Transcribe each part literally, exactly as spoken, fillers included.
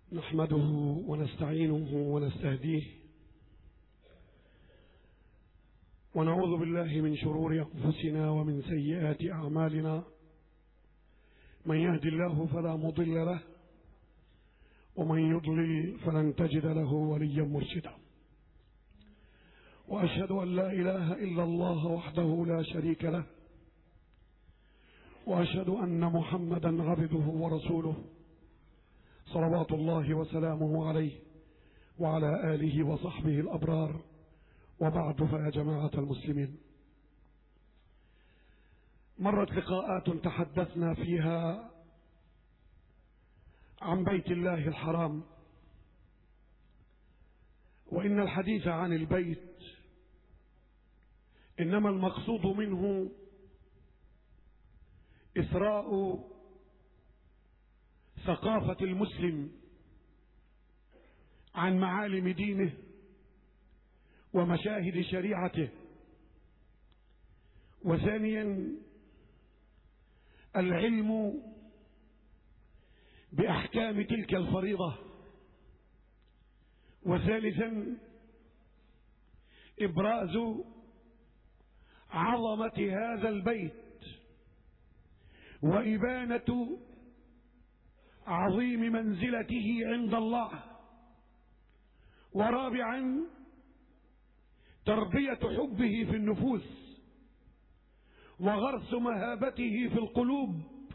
نحمده ونستعينه ونستهديه ونعوذ بالله من شرور أنفسنا ومن سيئات أعمالنا. من يهد الله فلا مضل له ومن يضلل فلن تجد له وليا مرشدا. وأشهد أن لا إله إلا الله وحده لا شريك له، وأشهد أن محمدا عبده ورسوله صلوات الله وسلامه عليه وعلى آله وصحبه الأبرار. وبعد، فيا جماعة المسلمين، مرت لقاءات تحدثنا فيها عن بيت الله الحرام، وإن الحديث عن البيت إنما المقصود منه إثراء ثقافة المسلم عن معالم دينه ومشاهد شريعته. وثانيا العلم بأحكام تلك الفريضة. وثالثا إبراز عظمة هذا البيت وإبانة عظيم منزلته عند الله. ورابعا تربية حبه في النفوس وغرس مهابته في القلوب،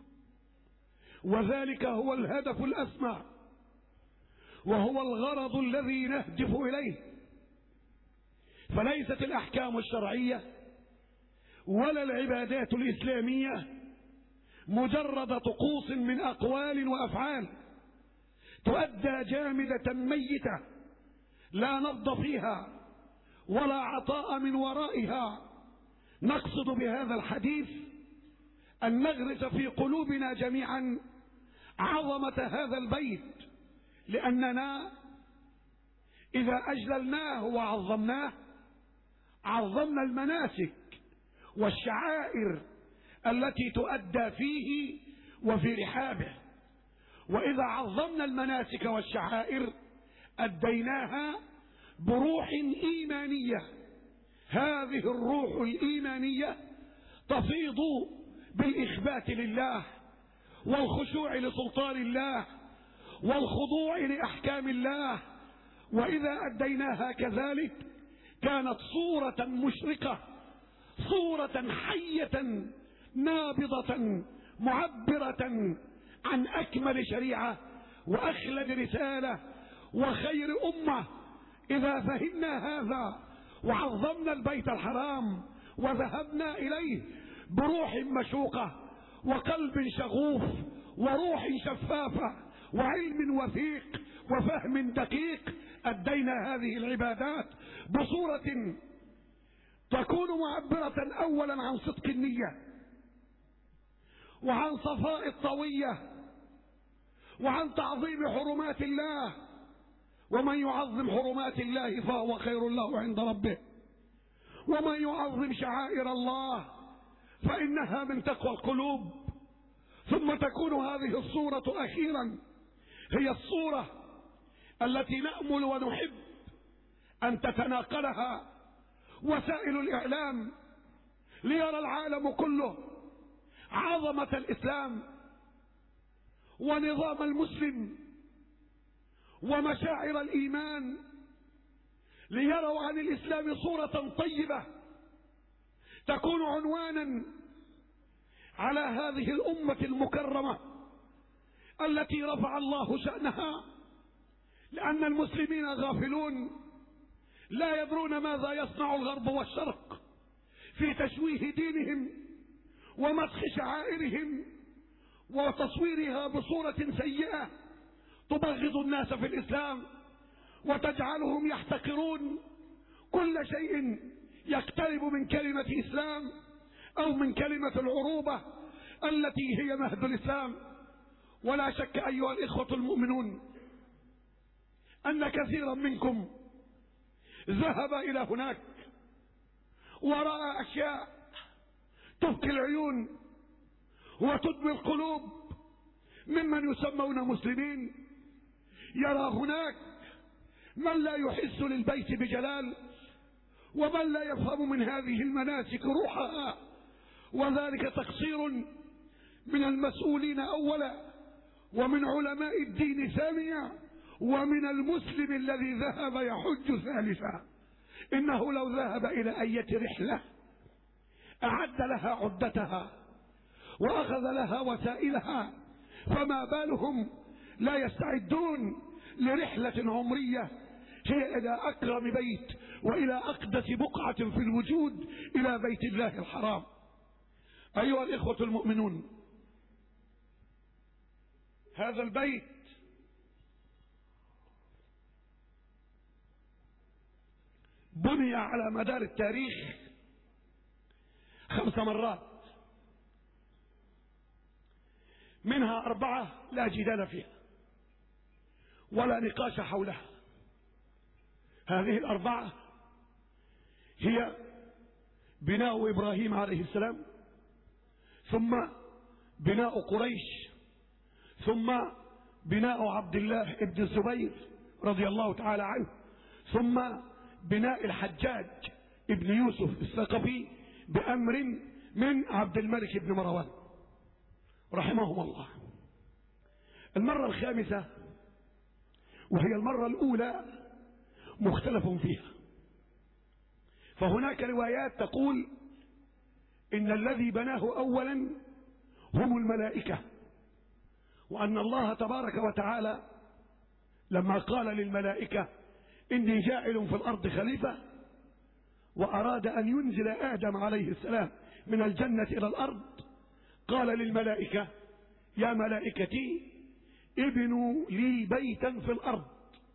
وذلك هو الهدف الأسمى وهو الغرض الذي نهدف إليه. فليست الأحكام الشرعية ولا العبادات الإسلامية مجرد طقوس من أقوال وأفعال تؤدى جامدة ميتة لا نبض فيها ولا عطاء من ورائها. نقصد بهذا الحديث أن نغرس في قلوبنا جميعا عظمة هذا البيت، لأننا إذا أجللناه وعظمناه عظمنا المناسك والشعائر التي تؤدى فيه وفي رحابه. وإذا عظمنا المناسك والشعائر أديناها بروح إيمانية. هذه الروح الإيمانية تفيض بالإخبات لله والخشوع لسلطان الله والخضوع لأحكام الله. وإذا أديناها كذلك كانت صورة مشرقة، صورة حية نابضة معبرة عن أكمل شريعة وأخلد رسالة وخير أمة. إذا فهمنا هذا وعظمنا البيت الحرام وذهبنا إليه بروح مشوقة وقلب شغوف وروح شفافة وعلم وثيق وفهم دقيق، أدينا هذه العبادات بصورة تكون معبرة أولا عن صدق النية وعن صفاء الطوية وعن تعظيم حرمات الله. ومن يعظم حرمات الله فهو خير له عند ربه، ومن يعظم شعائر الله فإنها من تقوى القلوب. ثم تكون هذه الصورة أخيرا هي الصورة التي نأمل ونحب أن تتناقلها وسائل الإعلام ليرى العالم كله عظمة الإسلام ونظام المسلم ومشاعر الإيمان، ليروا عن الإسلام صورة طيبة تكون عنوانا على هذه الأمة المكرمة التي رفع الله شأنها. لأن المسلمين غافلون لا يدرون ماذا يصنع الغرب والشرق في تشويه دينهم ومسخ شعائرهم وتصويرها بصورة سيئة تبغض الناس في الإسلام وتجعلهم يحتقرون كل شيء يقترب من كلمة إسلام أو من كلمة العروبة التي هي مهد الإسلام. ولا شك أيها الإخوة المؤمنون أن كثيرا منكم ذهب إلى هناك ورأى أشياء تبكي العيون وتدمي القلوب ممن يسمون مسلمين يرى هناك من لا يحس للبيت بجلال، ومن لا يفهم من هذه المناسك روحها، وذلك تقصير من المسؤولين أولا، ومن علماء الدين ثانيا، ومن المسلم الذي ذهب يحج ثالثا. إنه لو ذهب إلى أية رحلة أعد لها عدتها وأخذ لها وسائلها، فما بالهم لا يستعدون لرحلة عمرية هي إلى أكرم بيت وإلى أقدس بقعة في الوجود، إلى بيت الله الحرام. أيها الإخوة المؤمنون، هذا البيت بني على مدار التاريخ خمس مرات، منها أربعة لا جدال فيها ولا نقاش حولها. هذه الأربعة هي بناء إبراهيم عليه السلام، ثم بناء قريش، ثم بناء عبد الله ابن الزبير رضي الله تعالى عنه، ثم بناء الحجاج ابن يوسف الثقفي بأمر من عبد الملك بن مروان رحمهم الله. المرة الخامسة وهي المرة الأولى مختلف فيها، فهناك روايات تقول إن الذي بناه أولا هم الملائكة، وأن الله تبارك وتعالى لما قال للملائكة إني جاعل في الأرض خليفة، وأراد أن ينزل آدم عليه السلام من الجنة إلى الأرض، قال للملائكة يا ملائكتي ابنوا لي بيتا في الأرض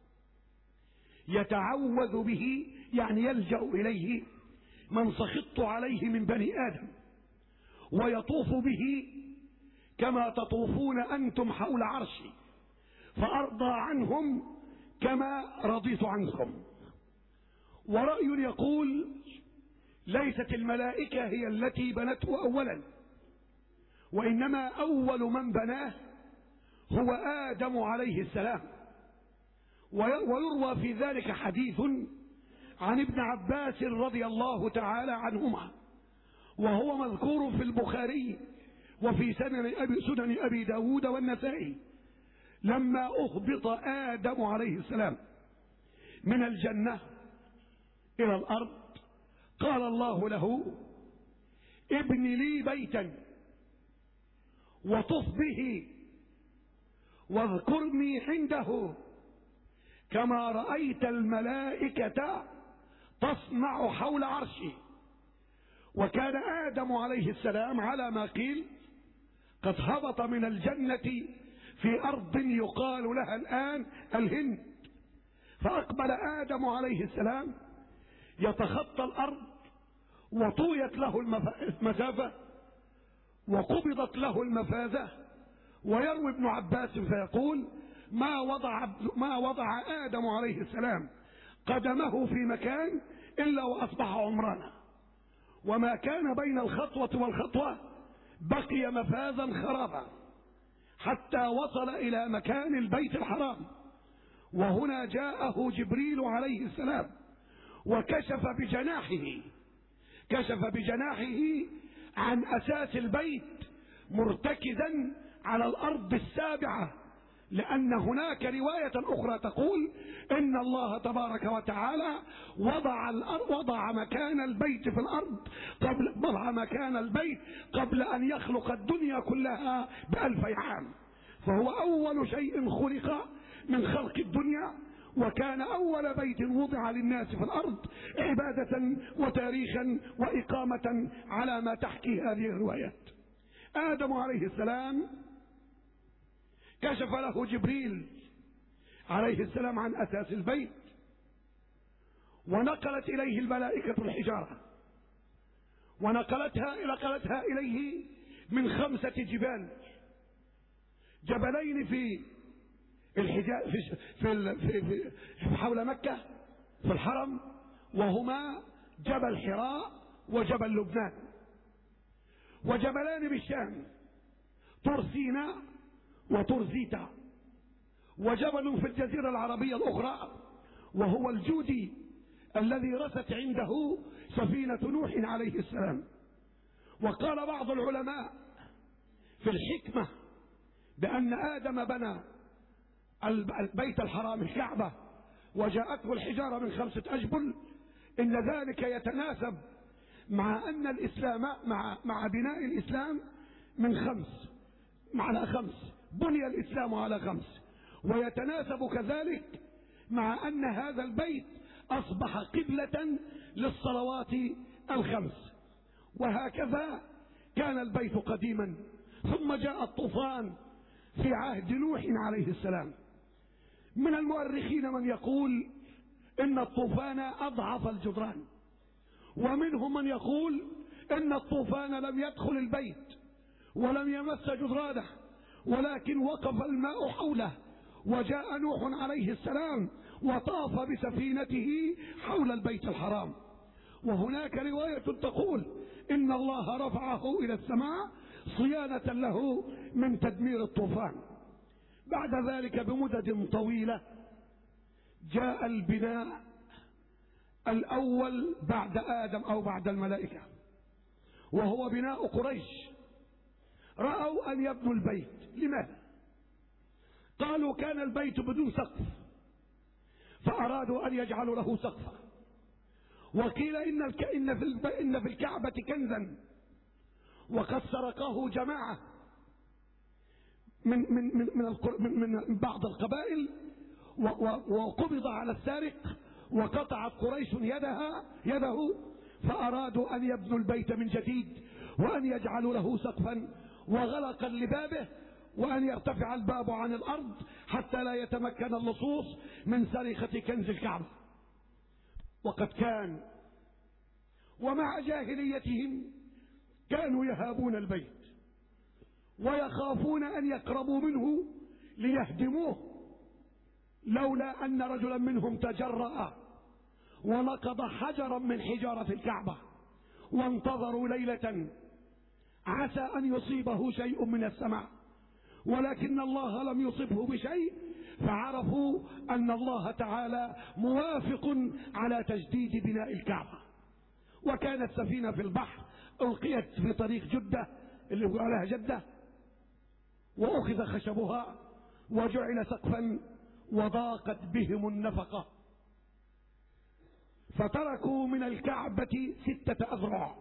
يتعوذ به، يعني يلجأ إليه من سخطت عليه من بني آدم، ويطوف به كما تطوفون أنتم حول عرشي، فأرضى عنهم كما رضيت عنكم. ورأي يقول ليست الملائكة هي التي بنته أولا، وإنما أول من بناه هو آدم عليه السلام. ويروى في ذلك حديث عن ابن عباس رضي الله تعالى عنهما، وهو مذكور في البخاري وفي سنن أبي, سنن أبي داود والنسائي. لما أهبط آدم عليه السلام من الجنة إلى الأرض قال الله له ابن لي بيتا وطف به واذكرني عنده كما رأيت الملائكة تصنع حول عرشي. وكان آدم عليه السلام على ما قيل قد هبط من الجنة في أرض يقال لها الآن الهند، فأقبل آدم عليه السلام يتخطى الأرض، وطويت له المسافة وقبضت له المفازة. ويروي ابن عباس فيقول ما وضع ما وضع آدم عليه السلام قدمه في مكان إلا وأصبح عمرانا، وما كان بين الخطوة والخطوة بقي مفازا خرابا حتى وصل إلى مكان البيت الحرام. وهنا جاءه جبريل عليه السلام وكشف بجناحه كشف بجناحه عن أساس البيت مرتكزا على الأرض السابعة، لأن هناك رواية أخرى تقول إن الله تبارك وتعالى وضع الأرض وضع مكان البيت في الأرض قبل وضع مكان البيت قبل أن يخلق الدنيا كلها بألفي عام، فهو أول شيء خلق من خلق الدنيا، وكان أول بيت وضع للناس في الأرض عبادة وتاريخا وإقامة على ما تحكي هذه الروايات. آدم عليه السلام كشف له جبريل عليه السلام عن أساس البيت، ونقلت إليه الملائكة الحجارة، ونقلتها نقلتها إليه من خمسة جبال، جبلين في الحجاز في, في, في, في, في حول مكة في الحرم، وهما جبل حراء وجبل لبنان، وجبلان بالشام طور سيناء وطور زيتا، وجبل في الجزيرة العربية الأخرى وهو الجودي الذي رست عنده سفينة نوح عليه السلام. وقال بعض العلماء في الحكمة بأن آدم بنى البيت الحرام الكعبة وجاءته الحجارة من خمسة أجبل، إن ذلك يتناسب مع أن الإسلام مع مع بناء الإسلام من خمس على خمس، بني الإسلام على خمس، ويتناسب كذلك مع أن هذا البيت أصبح قبلة للصلوات الخمس. وهكذا كان البيت قديما، ثم جاء الطوفان في عهد نوح عليه السلام. من المؤرخين من يقول إن الطوفان أضعف الجدران، ومنهم من يقول إن الطوفان لم يدخل البيت ولم يمس جدرانه، ولكن وقف الماء حوله، وجاء نوح عليه السلام وطاف بسفينته حول البيت الحرام. وهناك رواية تقول إن الله رفعه إلى السماء صيانة له من تدمير الطوفان. بعد ذلك بمدد طويلة جاء البناء الأول بعد آدم أو بعد الملائكة، وهو بناء قريش. رأوا أن يبنوا البيت. لماذا؟ قالوا كان البيت بدون سقف فأرادوا أن يجعلوا له سقفا. وقيل إن إن في الكعبة كنزا وقد سرقه جماعة من من من من, من بعض القبائل، وقبض على السارق وقطعت قريش يدها يده، فأرادوا أن يبنوا البيت من جديد وأن يجعلوا له سقفا وغلقا لبابه، وأن يرتفع الباب عن الأرض حتى لا يتمكن اللصوص من سرقة كنز الكعبة. وقد كان ومع جاهليتهم كانوا يهابون البيت ويخافون أن يقربوا منه ليهدموه، لولا أن رجلا منهم تجرأ ونقض حجرا من حجارة الكعبة وانتظروا ليلة عسى أن يصيبه شيء من السماء، ولكن الله لم يصبه بشيء، فعرفوا أن الله تعالى موافق على تجديد بناء الكعبة. وكانت سفينة في البحر ألقيت في طريق جدة اللي يقول عليها جدة، وأخذ خشبها وجعل سقفا وضاقت بهم النفقة، فتركوا من الكعبة ستة أذرع.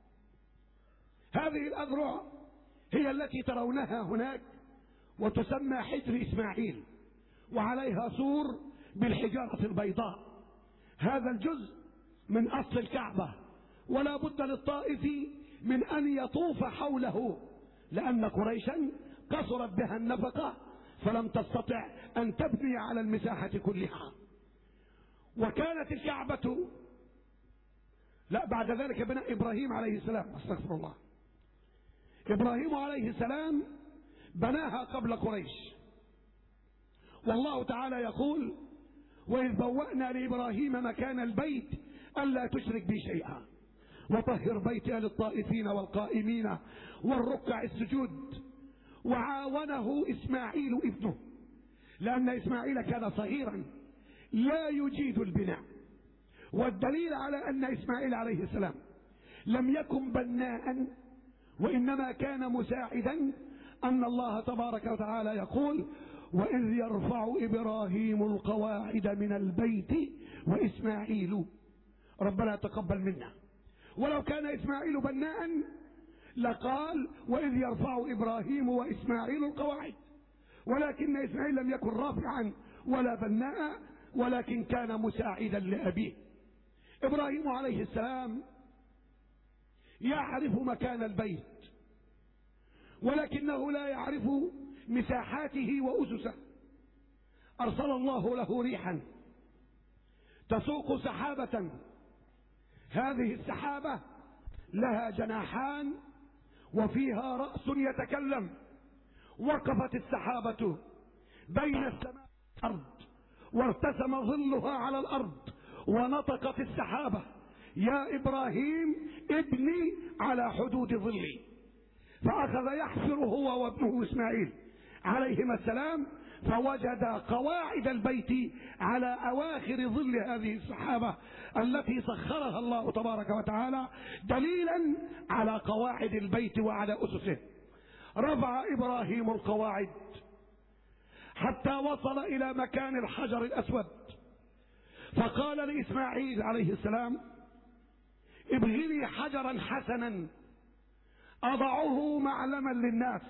هذه الأذرع هي التي ترونها هناك وتسمى حجر إسماعيل، وعليها سور بالحجارة البيضاء. هذا الجزء من أصل الكعبة، ولا بد للطائف من أن يطوف حوله، لأن قريشا قصرت بها النفقة فلم تستطع أن تبني على المساحة كلها. وكانت الكعبة لا بعد ذلك بناء إبراهيم عليه السلام، استغفر الله، إبراهيم عليه السلام بناها قبل قريش. والله تعالى يقول: وإذ بوأنا لإبراهيم مكان البيت ألا تشرك بي شيئا وطهر بيتي للطائفين والقائمين والركع السجود. وعاونه إسماعيل ابنه، لأن إسماعيل كان صغيرا لا يجيد البناء. والدليل على أن إسماعيل عليه السلام لم يكن بناء وإنما كان مساعدا أن الله تبارك وتعالى يقول: وإذ يرفع إبراهيم القواعد من البيت وإسماعيل ربنا تقبل منا. ولو كان إسماعيل بناء لقال: وإذ يرفع إبراهيم وإسماعيل القواعد، ولكن إسماعيل لم يكن رافعا ولا بناء، ولكن كان مساعدا لأبيه. إبراهيم عليه السلام يعرف مكان البيت، ولكنه لا يعرف مساحاته وأسسه. أرسل الله له ريحا تسوق سحابة، هذه السحابة لها جناحان وفيها رأس يتكلم. وقفت السحابة بين السماء والأرض وارتسم ظلها على الأرض، ونطقت السحابة: يا إبراهيم ابني على حدود ظلي. فأخذ يحفر هو وابنه إسماعيل عليهما السلام فوجد قواعد البيت على أواخر ظل هذه السحابة التي سخرها الله تبارك وتعالى دليلا على قواعد البيت وعلى أسسه. رفع إبراهيم القواعد حتى وصل إلى مكان الحجر الأسود، فقال لإسماعيل عليه السلام: ابغ لي حجرا حسنا أضعه معلما للناس.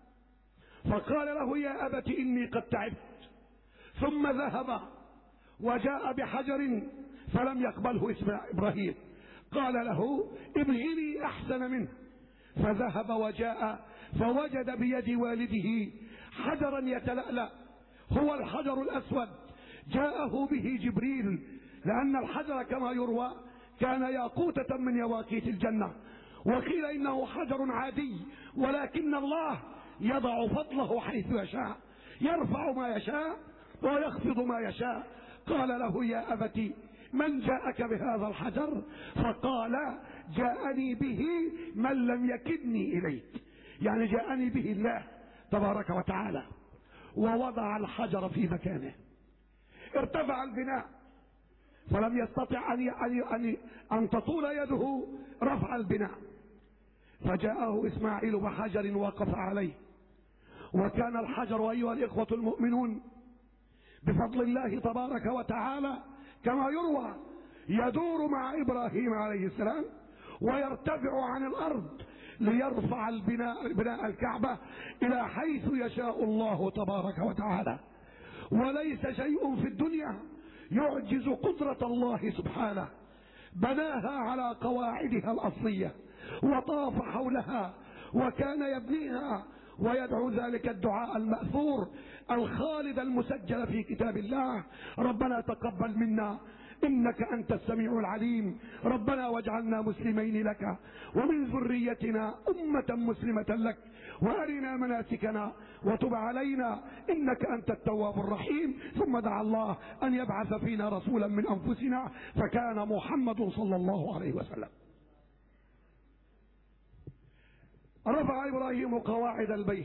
فقال له: يا أبت إني قد تعبت. ثم ذهب وجاء بحجر فلم يقبله إبراهيم، قال له: ابغ لي أحسن منه. فذهب وجاء فوجد بيد والده حجرا يتلألأ، هو الحجر الأسود، جاءه به جبريل، لأن الحجر كما يروى كان ياقوتة من يواقيت الجنة، وقيل إنه حجر عادي، ولكن الله يضع فضله حيث يشاء، يرفع ما يشاء ويخفض ما يشاء. قال له: يا أبت من جاءك بهذا الحجر؟ فقال: جاءني به من لم يكدني إليك، يعني جاءني به الله تبارك وتعالى. ووضع الحجر في مكانه، ارتفع البناء فلم يستطع أن أن أن تطول يده رفع البناء، فجاءه إسماعيل بحجر وقف عليه. وكان الحجر أيها الإخوة المؤمنون بفضل الله تبارك وتعالى كما يروى يدور مع إبراهيم عليه السلام ويرتفع عن الأرض ليرفع البناء بناء الكعبة إلى حيث يشاء الله تبارك وتعالى. وليس شيء في الدنيا يعجز قدرة الله سبحانه. بناها على قواعدها الأصلية وطاف حولها وكان يبنيها ويدعو ذلك الدعاء المأثور الخالد المسجل في كتاب الله: ربنا تقبل منا إنك أنت السميع العليم، ربنا واجعلنا مسلمين لك ومن ذريتنا أمة مسلمة لك، وأرنا مناسكنا وتب علينا إنك أنت التواب الرحيم. ثم دعا الله أن يبعث فينا رسولا من أنفسنا، فكان محمد صلى الله عليه وسلم. رفع إبراهيم قواعد البيت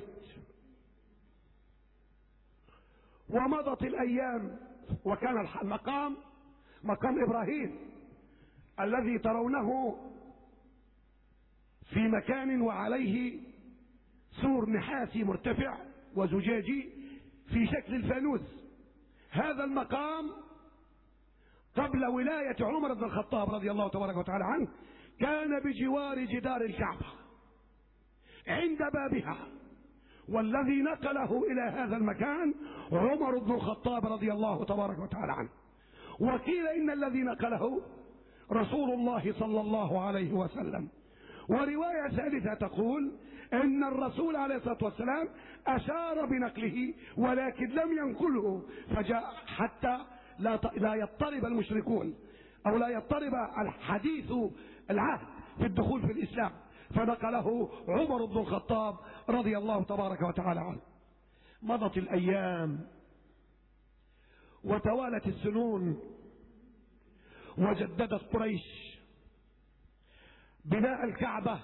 ومضت الأيام، وكان المقام مقام إبراهيم الذي ترونه في مكان وعليه سور نحاسي مرتفع وزجاجي في شكل الفانوس. هذا المقام قبل ولاية عمر بن الخطاب رضي الله تبارك وتعالى عنه كان بجوار جدار الكعبة عند بابها، والذي نقله إلى هذا المكان عمر بن الخطاب رضي الله تبارك وتعالى عنه. وقيل إن الذي نقله رسول الله صلى الله عليه وسلم. ورواية ثالثة تقول إن الرسول عليه الصلاة والسلام أشار بنقله ولكن لم ينقله، فجاء حتى لا لا يضطرب المشركون أو لا يضطرب الحديث العهد في الدخول في الإسلام، فنقله عمر بن الخطاب رضي الله تبارك وتعالى عنه. مضت الأيام وتوالت السنون، وجددت قريش بناء الكعبة،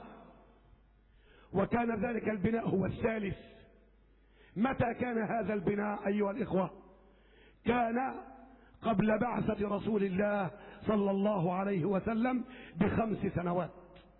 وكان ذلك البناء هو الثالث. متى كان هذا البناء أيها الإخوة؟ كان قبل بعثة رسول الله صلى الله عليه وسلم بخمس سنوات،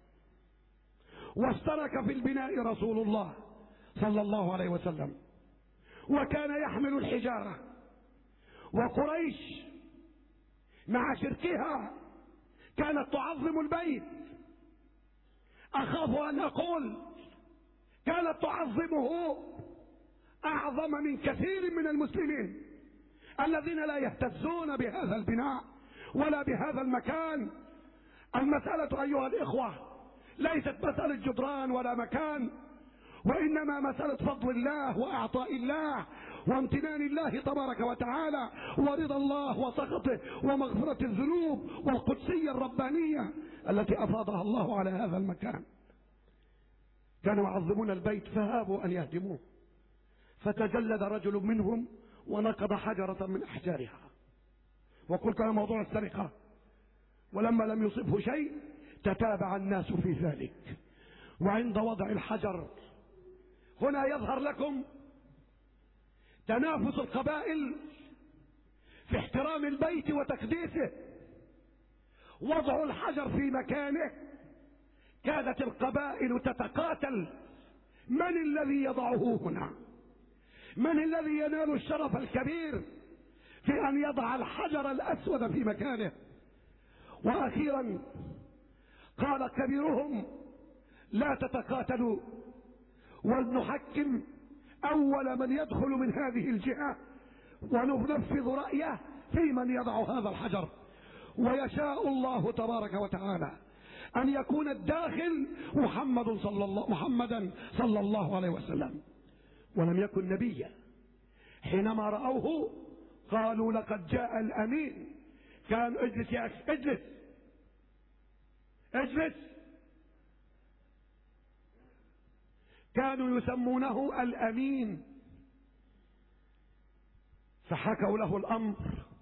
واشترك في البناء رسول الله صلى الله عليه وسلم، وكان يحمل الحجارة. وقريش مع شركها كانت تعظم البيت، أخاف أن أقول كانت تعظمه أعظم من كثير من المسلمين الذين لا يهتزون بهذا البناء ولا بهذا المكان. المسألة أيها الإخوة ليست مسألة جدران ولا مكان، وإنما مسألة فضل الله وأعطاء الله وامتنان الله تبارك وتعالى ورضا الله وسخطه ومغفرة الذنوب والقدسية الربانية التي أفاضها الله على هذا المكان. كانوا يعظمون البيت فهابوا أن يهدموه، فتجلد رجل منهم ونقض حجرة من أحجارها، وقل كان موضوع السرقة، ولما لم يصبه شيء تتابع الناس في ذلك. وعند وضع الحجر هنا يظهر لكم تنافس القبائل في احترام البيت وتقديسه، وضع الحجر في مكانه. كادت القبائل تتقاتل من الذي يضعه هنا، من الذي ينال الشرف الكبير في ان يضع الحجر الاسود في مكانه. واخيرا قال كبيرهم: لا تتقاتلوا، ولنحكم اول من يدخل من هذه الجهة وننفذ رأيه في من يضع هذا الحجر. ويشاء الله تبارك وتعالى ان يكون الداخل محمد صلى الله محمدا صلى الله عليه وسلم. ولم يكن نبيا. حينما رأوه قالوا: لقد جاء الامين. كان اجلس يا اخي، اجلس اجلس. كانوا يسمونه الامين. فحكوا له الامر.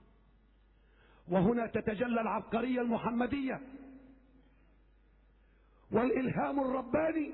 وهنا تتجلى العبقرية المحمدية والإلهام الرباني.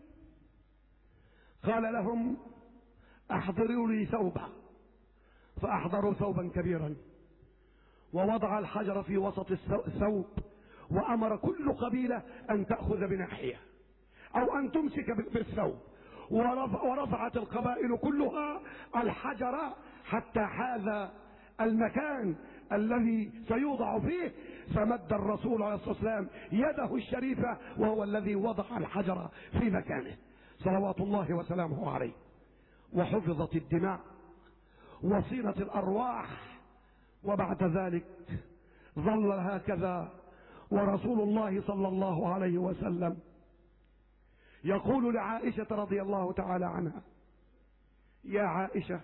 قال لهم: احضروا لي ثوبا. فاحضروا ثوبا كبيرا ووضع الحجر في وسط الثوب، وامر كل قبيلة ان تأخذ بناحية او ان تمسك بالثوب، ورفعت القبائل كلها الحجر حتى حاذا المكان الذي سيوضع فيه. فمد الرسول عليه الصلاة والسلام يده الشريفة وهو الذي وضع الحجر في مكانه صلوات الله وسلامه عليه. وحفظت الدماء وصينت الأرواح. وبعد ذلك ظل هكذا، ورسول الله صلى الله عليه وسلم يقول لعائشة رضي الله تعالى عنها: يا عائشة،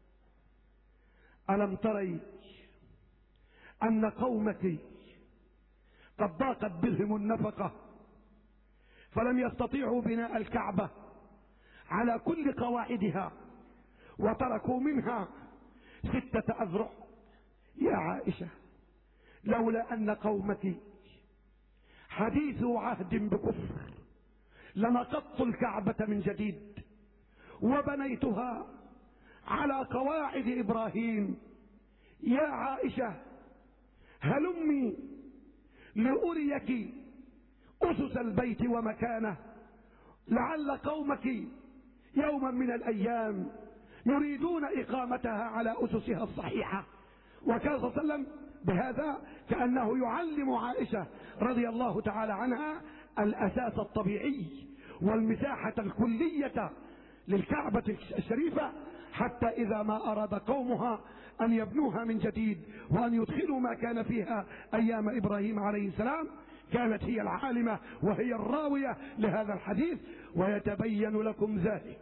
ألم تري أن قومك قد ضاقت بهم النفقة فلم يستطيعوا بناء الكعبة على كل قواعدها وتركوا منها ستة أذرع؟ يا عائشة، لولا أن قومك حديث عهد بكفر لنقضت الكعبة من جديد وبنيتها على قواعد إبراهيم. يا عائشة، هلمي لأريك أسس البيت ومكانه، لعل قومك يوما من الأيام يريدون إقامتها على أسسها الصحيحة. وكان صلى الله عليه وسلم بهذا كأنه يعلم عائشة رضي الله تعالى عنها الأساس الطبيعي والمساحة الكلية للكعبة الشريفة، حتى إذا ما أراد قومها أن يبنوها من جديد وأن يدخلوا ما كان فيها أيام إبراهيم عليه السلام، كانت هي العالمة وهي الراوية لهذا الحديث. ويتبين لكم ذلك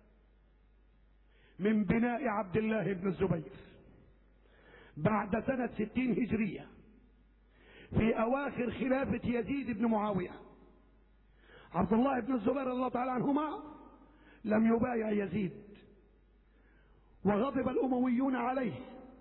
من بناء عبد الله بن الزبير بعد سنة ستين هجرية في أواخر خلافة يزيد بن معاوية. عبد الله بن الزبير رضي الله تعالى عنهما لم يبايع يزيد، وغضب الأمويون عليه،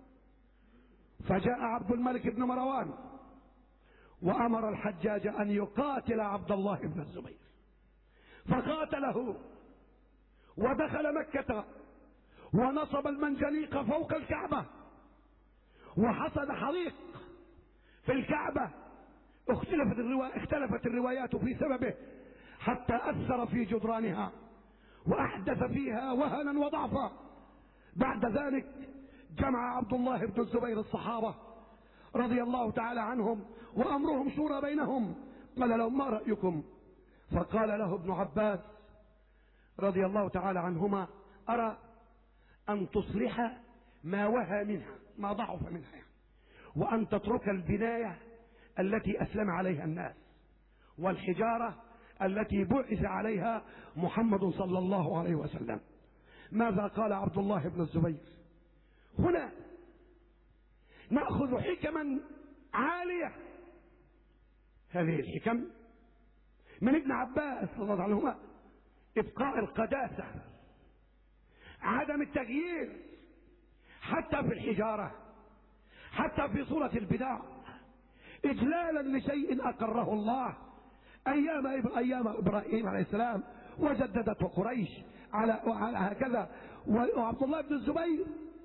فجاء عبد الملك بن مروان وأمر الحجاج أن يقاتل عبد الله بن الزبير، فقاتله ودخل مكة ونصب المنجنيق فوق الكعبة وحصد حريق في الكعبة. اختلفت الروايات, اختلفت الروايات في سببه حتى أثر في جدرانها وأحدث فيها وهنا وضعفا. بعد ذلك جمع عبد الله بن الزبير الصحابة رضي الله تعالى عنهم وأمرهم شورى بينهم. قال لهم: ما رأيكم؟ فقال له ابن عباس رضي الله تعالى عنهما: أرى أن تصلح ما وهى منها، ما ضعف منها يعني، وأن تترك البناية التي أسلم عليها الناس والحجارة التي بعث عليها محمد صلى الله عليه وسلم. ماذا قال عبد الله بن الزبير؟ هنا نأخذ حكما عالية. هذه الحكم من ابن عباس رضي الله عنهما: إبقاء القداسة، عدم التغيير حتى في الحجارة، حتى في صورة البدع، إجلالا لشيء أقره الله أيام أيام إبراهيم عليه السلام وجددته قريش على هكذا. وعبد الله بن الزبير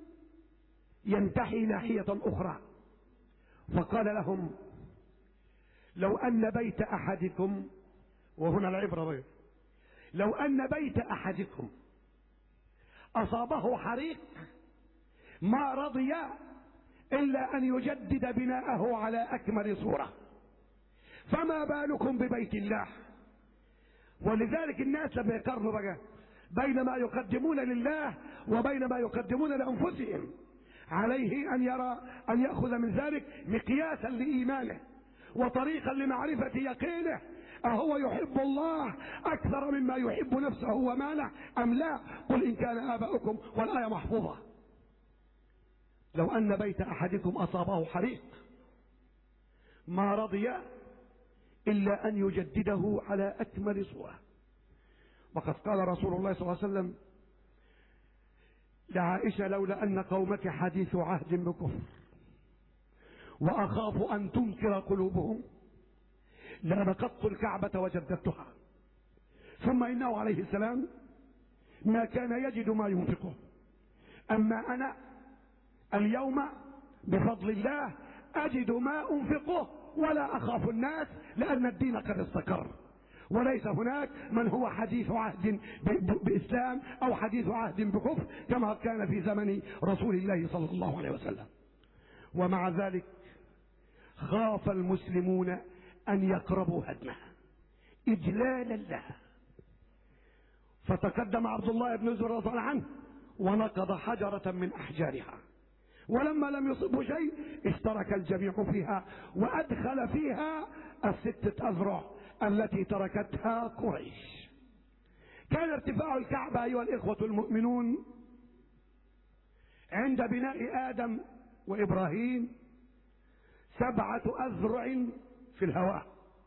ينتحي ناحية أخرى، فقال لهم: لو أن بيت أحدكم، وهنا العبرة بيه، لو أن بيت أحدكم أصابه حريق ما رضي إلا أن يجدد بناءه على أكمل صورة، فما بالكم ببيت الله؟ ولذلك الناس لما يقارنوا بقى بين ما يقدمون لله وبين ما يقدمون لأنفسهم، عليه أن يرى أن يأخذ من ذلك مقياسا لإيمانه وطريقا لمعرفة يقينه، أهو يحب الله أكثر مما يحب نفسه وماله أم لا؟ قل إن كان آباؤكم، والآية محفوظة. لو أن بيت أحدكم أصابه حريق ما رضي إلا أن يجدده على أكمل صورة. وقد قال رسول الله صلى الله عليه وسلم لعائشة: لولا أن قومك حديث عهد بكفر وأخاف أن تنكر قلوبهم لنقضت الكعبة وجددتها. ثم إنه عليه السلام ما كان يجد ما ينفقه، أما أنا اليوم بفضل الله أجد ما أنفقه ولا أخاف الناس، لأن الدين قد استقر، وليس هناك من هو حديث عهد بإسلام أو حديث عهد بكفر كما كان في زمن رسول الله صلى الله عليه وسلم. ومع ذلك خاف المسلمون أن يقربوا هدمها إجلالا لها، فتقدم عبد الله بن الزبير رضي الله عنه ونقض حجرة من أحجارها، ولما لم يصبه شيء اشترك الجميع فيها وأدخل فيها الستة أذرع التي تركتها قريش. كان ارتفاع الكعبة أيها الإخوة المؤمنون عند بناء آدم وإبراهيم سبعة أذرع في الهواء.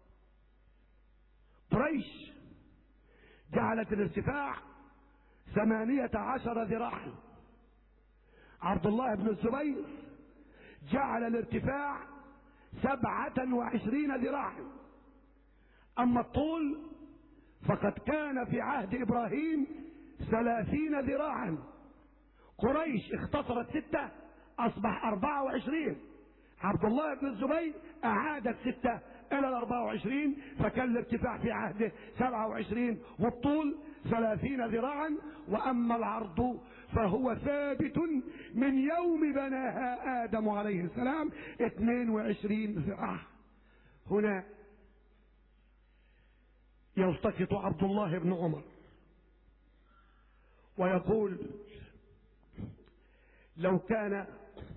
قريش جعلت الارتفاع ثمانية عشر ذراعا، عبد الله بن الزبير جعل الارتفاع سبعة وعشرين ذراعا. أما الطول فقد كان في عهد إبراهيم ثلاثين ذراعا، قريش اختصرت ستة أصبح أربعة وعشرين، عبد الله بن الزبير أعاد الستة إلى الأربعة وعشرين، فكان الارتفاع في عهده سبعة وعشرين والطول ثلاثين ذراعا. وأما العرض فهو ثابت من يوم بناها آدم عليه السلام اثنين وعشرين ذراع. هنا يلتقط عبد الله بن عمر ويقول: لو كان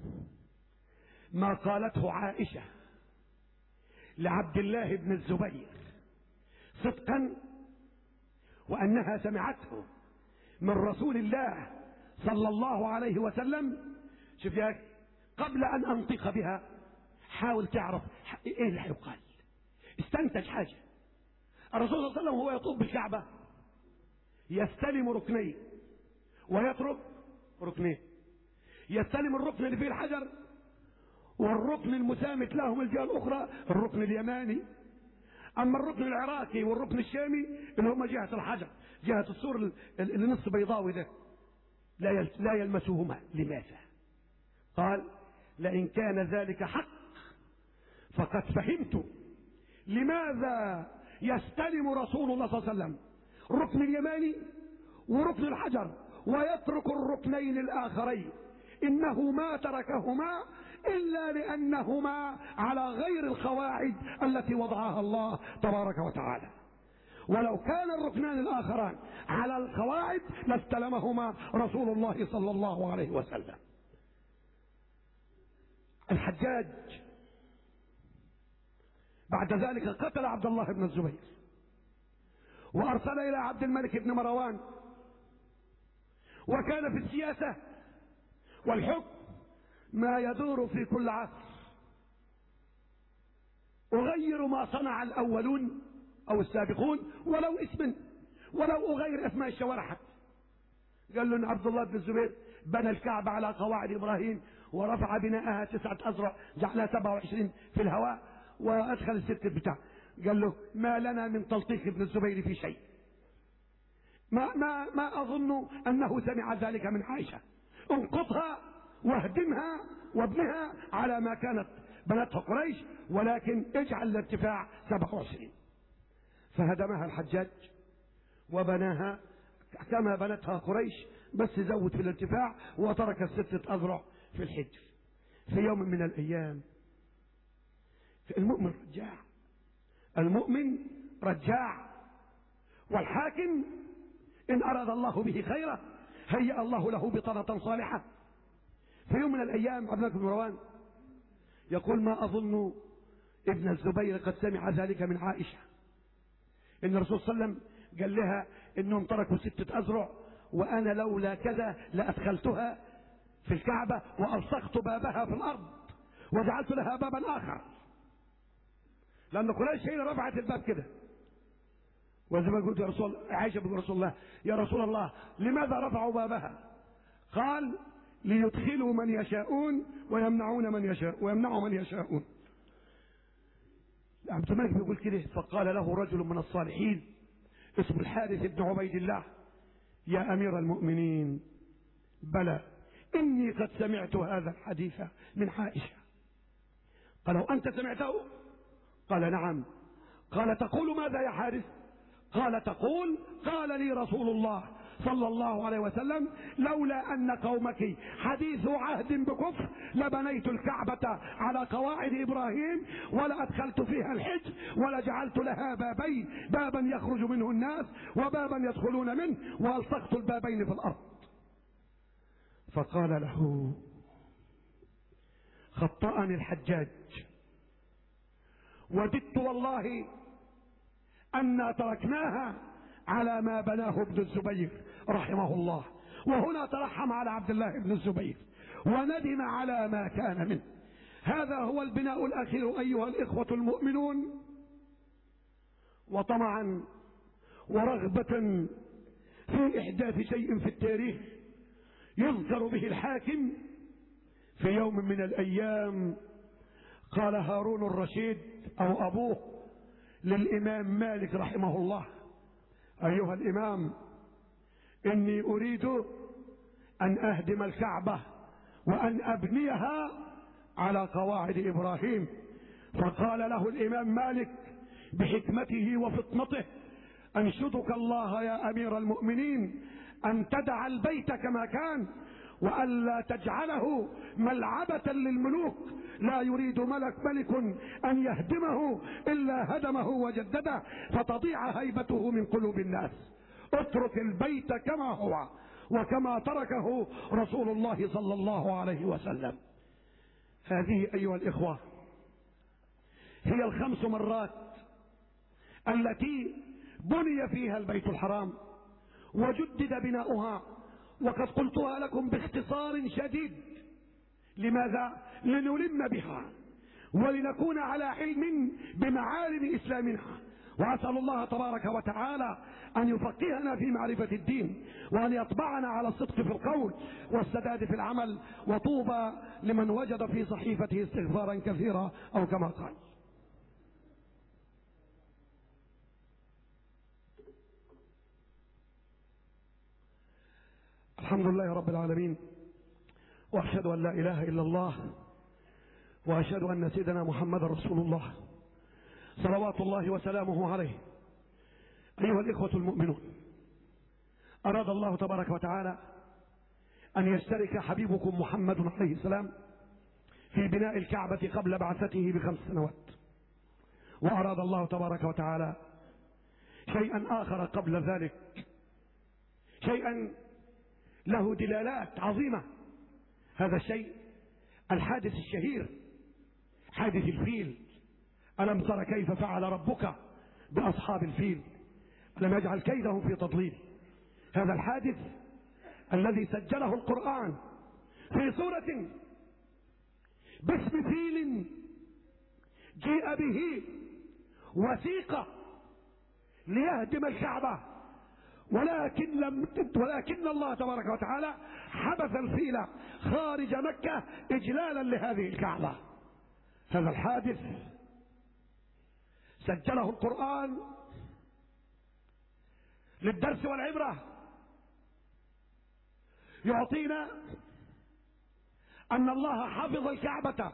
ما قالته عائشة لعبد الله بن الزبير صدقا وأنها سمعته من رسول الله صلى الله عليه وسلم، شوف يا أخي، قبل أن أنطق بها حاول تعرف إيه اللي هيقال، استنتج حاجة. الرسول صلى الله عليه وسلم هو يطوف بالكعبة يستلم ركنين ويترك ركنين، يستلم الركن اللي فيه الحجر والركن المسامت له من الجهة الأخرى الركن اليماني. أما الركن العراقي والركن الشامي اللي هما جهة الحجر، جهة السور اللي نص بيضاوي ده، لا لا يلمسهما. لماذا؟ قال: لئن كان ذلك حق فقد فهمت لماذا يستلم رسول الله صلى الله عليه وسلم الركن اليماني وركن الحجر ويترك الركنين الآخرين. إنه ما تركهما إلا لأنهما على غير القواعد التي وضعها الله تبارك وتعالى، ولو كان الركنان الآخران على القواعد لاستلمهما رسول الله صلى الله عليه وسلم. الحجاج بعد ذلك قتل عبد الله بن الزبير وأرسل إلى عبد الملك بن مروان، وكان في السياسة والحكم ما يدور في كل عصر. أغير ما صنع الأولون أو السابقون ولو اسما، ولو أغير أسماء الشوارع. قال له إن عبد الله بن الزبير بنى الكعبة على قواعد إبراهيم ورفع بناءها تسعة أذرع، جعلها سبعة وعشرين في الهواء وأدخل الست بتاع. قال له: ما لنا من تلطيق ابن الزبير في شيء، ما, ما, ما أظن أنه سمع ذلك من عائشة. انقضها واهدمها وابنها على ما كانت بنتها قريش، ولكن اجعل الارتفاع سبعة وعشرين. فهدمها الحجاج وبناها كما بنتها قريش، بس زود في الارتفاع وترك الستة أذرع في الحجر. في يوم من الأيام المؤمن رجاع، المؤمن رجاع، والحاكم إن أراد الله به خيرا هيأ الله له بطنة صالحة. في يوم من الأيام عبد الله بن مروان يقول: ما أظن ابن الزبير قد سمع ذلك من عائشة، إن الرسول صلى الله عليه وسلم قال لها إنهم تركوا ستة أذرع، وأنا لولا كذا لأدخلتها في الكعبة وألصقت بابها في الأرض وجعلت لها بابا آخر، لأن قريش هي رفعت الباب كده. وزي ما قلت يا رسول عائشة بن رسول الله: يا رسول الله لماذا رفعوا بابها؟ قال: ليدخلوا من يشاءون ويمنعون من يشاء ويمنعوا من يشاءون. عبد الملك بيقول كده: فقال له رجل من الصالحين اسمه الحارث بن عبيد الله: يا أمير المؤمنين، بلى إني قد سمعت هذا الحديث من عائشة. قالوا: أنت سمعته؟ قال: نعم. قال: تقول ماذا يا حارث؟ قال: تقول قال لي رسول الله صلى الله عليه وسلم: لولا أن قومك حديث عهد بكفر لبنيت الكعبة على قواعد إبراهيم ولأدخلت فيها الحج ولجعلت لها بابين، بابا يخرج منه الناس وبابا يدخلون منه، وألصقت البابين في الأرض. فقال له: خطأني الحجاج، وددت والله أن تركناها على ما بناه ابن الزبير رحمه الله. وهنا ترحم على عبد الله بن الزبير وندم على ما كان منه. هذا هو البناء الأخير أيها الإخوة المؤمنون. وطمعا ورغبة في إحداث شيء في التاريخ يذكر به الحاكم، في يوم من الأيام قال هارون الرشيد أو أبوه للإمام مالك رحمه الله: أيها الإمام، إني أريد أن أهدم الكعبة وأن أبنيها على قواعد إبراهيم. فقال له الإمام مالك بحكمته وفطنته: أنشدك الله يا أمير المؤمنين أن تدع البيت كما كان وألا تجعله ملعبة للملوك، لا يريد ملك ملك أن يهدمه إلا هدمه وجدده فتضيع هيبته من قلوب الناس. اترك البيت كما هو وكما تركه رسول الله صلى الله عليه وسلم. هذه أيها الإخوة هي الخمس مرات التي بني فيها البيت الحرام وجدد بناؤها، وقد قلتها لكم باختصار شديد. لماذا؟ لنلم بها ولنكون على علم بمعالم إسلامنا. وأسأل الله تبارك وتعالى أن يفقهنا في معرفة الدين، وأن يطبعنا على الصدق في القول والسداد في العمل، وطوبى لمن وجد في صحيفته استغفارا كثيرا أو كما قال. الحمد لله رب العالمين، وأشهد أن لا إله إلا الله، وأشهد أن سيدنا محمد رسول الله صلوات الله وسلامه عليه. أيها الإخوة المؤمنون، أراد الله تبارك وتعالى أن يشترك حبيبكم محمد عليه السلام في بناء الكعبة قبل بعثته بخمس سنوات، وأراد الله تبارك وتعالى شيئا آخر قبل ذلك، شيئا له دلالات عظيمة. هذا الشيء الحادث الشهير، حادث الفيل. ألم تر كيف فعل ربك بأصحاب الفيل؟ ألم يجعل كيدهم في تضليل؟ هذا الحادث الذي سجله القرآن في سورة باسم فيل جيء به وثيقة ليهدم الكعبة، ولكن لم ولكن الله تبارك وتعالى حبس الفيل خارج مكة إجلالا لهذه الكعبة. هذا الحادث سجله القرآن للدرس والعبرة يعطينا أن الله حفظ الكعبة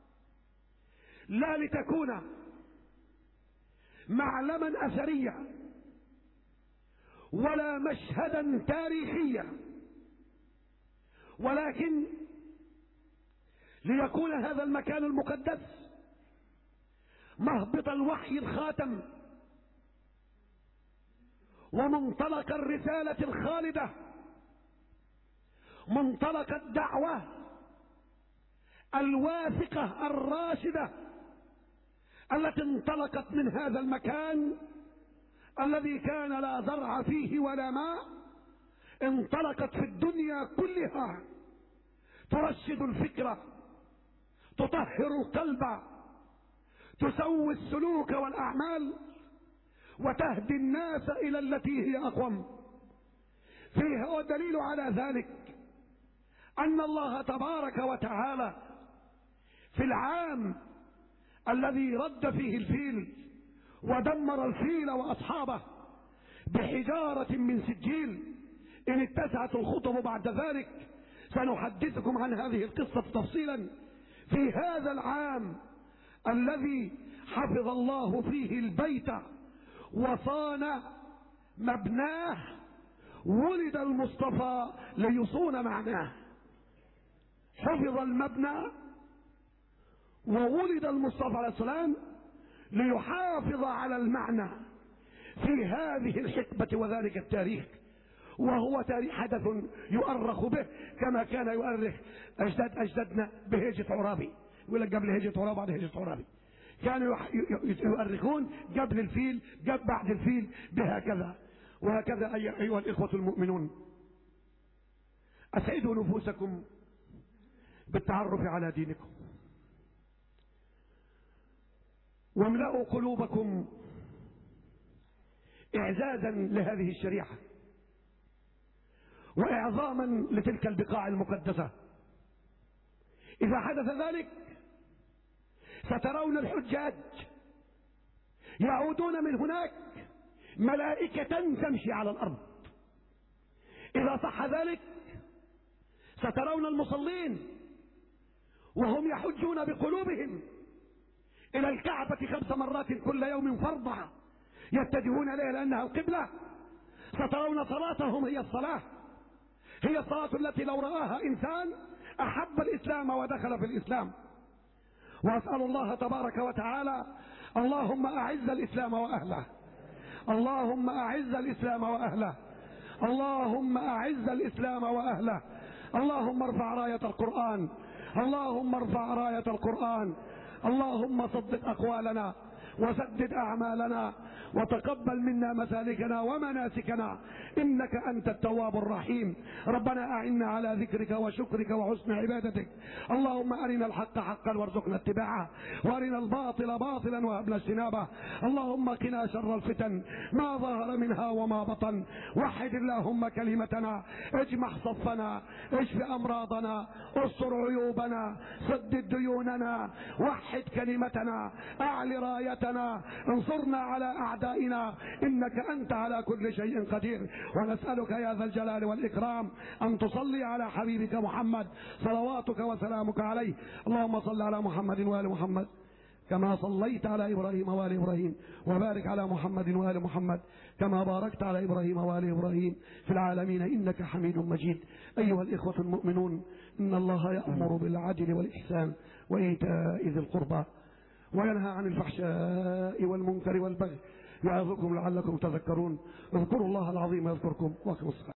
لا لتكون معلما أثريا ولا مشهدا تاريخيا، ولكن ليكون هذا المكان المقدس مهبط الوحي الخاتم ومنطلق الرسالة الخالدة، منطلق الدعوة الواثقة الراشدة التي انطلقت من هذا المكان الذي كان لا زرع فيه ولا ماء، انطلقت في الدنيا كلها ترشد الفكرة، تطهر القلب، تسوي السلوك والأعمال، وتهدي الناس إلى التي هي أقوم. فيه هو الدليل على ذلك أن الله تبارك وتعالى في العام الذي رد فيه الفيل ودمر الفيل وأصحابه بحجارة من سجيل، إن اتسعت الخطب بعد ذلك سنحدثكم عن هذه القصة تفصيلا. في هذا العام الذي حفظ الله فيه البيت وصان مبناه ولد المصطفى ليصون معناه. حفظ المبنى وولد المصطفى عليه السلام ليحافظ على المعنى في هذه الحقبة وذلك التاريخ، وهو تاريخ حدث يؤرخ به كما كان يؤرخ أجداد أجدادنا بهجة عرابي. يقول لك قبل هجة عرابي بعد هجة عرابي، كانوا يؤرخون قبل الفيل قبل بعد الفيل بهكذا وهكذا. أيها الإخوة المؤمنون، أسعدوا نفوسكم بالتعرف على دينكم، واملأوا قلوبكم إعزازا لهذه الشريعة وإعظاما لتلك البقاع المقدسة. إذا حدث ذلك سترون الحجاج يعودون من هناك ملائكة تمشي على الأرض. إذا صح ذلك سترون المصلين وهم يحجون بقلوبهم إلى الكعبة خمس مرات كل يوم فرضا يتجهون إليها لأنها القبلة. سترون صلاتهم هي الصلاة، هي الصلاة التي لو رآها إنسان أحب الإسلام ودخل في الإسلام. وأسأل الله تبارك وتعالى اللهم أعز الإسلام وأهله، اللهم أعز الإسلام وأهله، اللهم أعز الإسلام وأهله، اللهم ارفع راية القرآن، اللهم ارفع راية القرآن، اللهم صدق أقوالنا وسدد أعمالنا وتقبل منا مسالكنا ومناسكنا، إنك أنت التواب الرحيم. ربنا أعنا على ذكرك وشكرك وحسن عبادتك. اللهم أرنا الحق حقا وارزقنا اتباعه، وأرنا الباطل باطلا وهبنا اجتنابه. اللهم قنا شر الفتن ما ظهر منها وما بطن. وحد اللهم كلمتنا، اجمع صفنا، اشف أمراضنا، استر عيوبنا، سدد ديوننا، وحد كلمتنا، أعل رايتنا، انصرنا على أعدائنا، إنك أنت على كل شيء قدير. ونسألك يا ذا الجلال والإكرام أن تصلي على حبيبك محمد صلواتك وسلامك عليه. اللهم صل على محمد وآل محمد كما صليت على إبراهيم وآل إبراهيم، وبارك على محمد وآل محمد كما باركت على إبراهيم وآل إبراهيم في العالمين إنك حميد مجيد. أيها الإخوة المؤمنون، إن الله يأمر بالعدل والإحسان وإيتاء ذي القربى وينهى عن الفحشاء والمنكر والبغي يعظكم لعلكم تذكرون. اذكروا الله العظيم يذكركم واقيموا الصلاة.